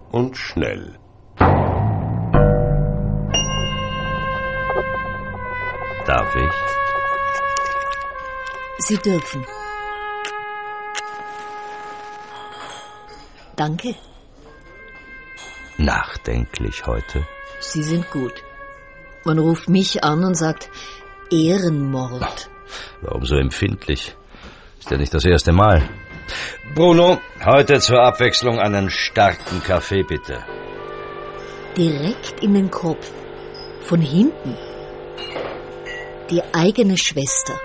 und Schnell. Darf ich? Sie dürfen. Danke. Nachdenklich heute? Sie sind gut. Man ruft mich an und sagt Ehrenmord. Warum so empfindlich? Ist ja nicht das erste Mal. Bruno, heute zur Abwechslung einen starken Kaffee, bitte. Direkt in den Kopf. Von hinten. Die eigene Schwester.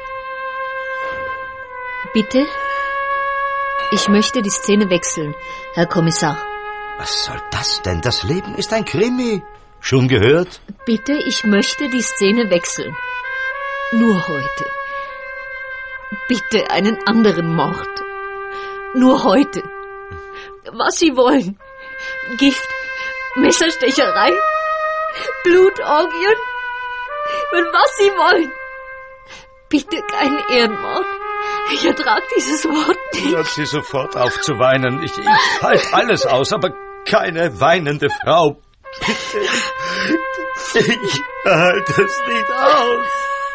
Bitte? Ich möchte die Szene wechseln, Herr Kommissar. Was soll das denn? Das Leben ist ein Krimi. Schon gehört? Bitte, ich möchte die Szene wechseln. Nur heute. Bitte einen anderen Mord. Nur heute. Was Sie wollen. Gift, Messerstecherei, Blutorgien. Und was Sie wollen. Bitte keinen Ehrenmord. Ich ertrage dieses Wort nicht. Hört Sie sofort auf zu weinen. Ich halte alles aus, aber keine weinende Frau. Bitte. Ich halte es nicht aus.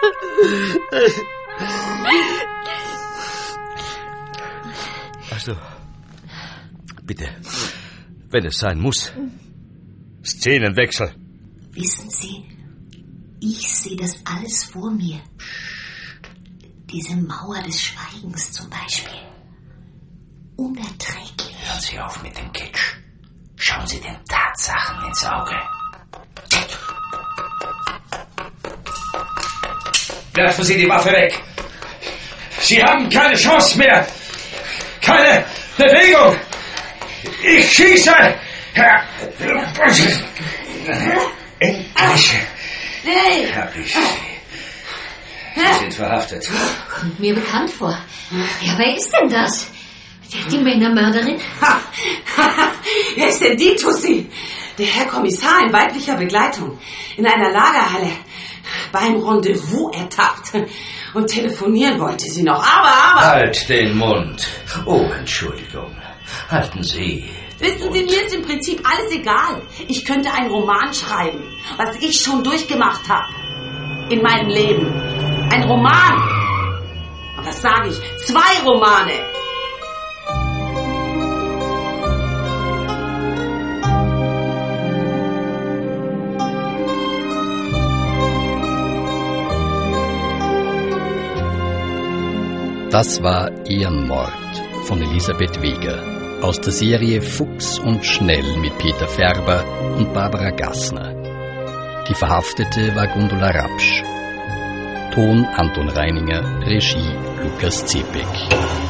Also, bitte, wenn es sein muss. Szenenwechsel. Wissen Sie, ich sehe das alles vor mir. Diese Mauer des Schweigens zum Beispiel. Unerträglich. Hören Sie auf mit dem Kitsch. Schauen Sie den Tatsachen ins Auge. Werfen Sie die Waffe weg. Sie haben keine Chance mehr. Keine Bewegung. Ich schieße. Endlich hab ich Sie. Sie sind verhaftet. Kommt mir bekannt vor. Ja, wer ist denn das? Die Männermörderin? Wer ist denn die Tussi? Der Herr Kommissar in weiblicher Begleitung. In einer Lagerhalle. Beim Rendezvous ertappt. Und telefonieren wollte sie noch. Aber... Halt den Mund. Oh, Entschuldigung. Halten Sie. Wissen Sie, mir ist im Prinzip alles egal. Ich könnte einen Roman schreiben, was ich schon durchgemacht habe. In meinem Leben. Ein Roman. Und was sage ich? 2 Romane. Das war Ehrenmord von Elisabeth Weger aus der Serie Fuchs und Schnell mit Peter Färber und Barbara Gassner. Die Verhaftete war Gundula Rapsch. Ton Anton Reininger, Regie Lukas Zepek.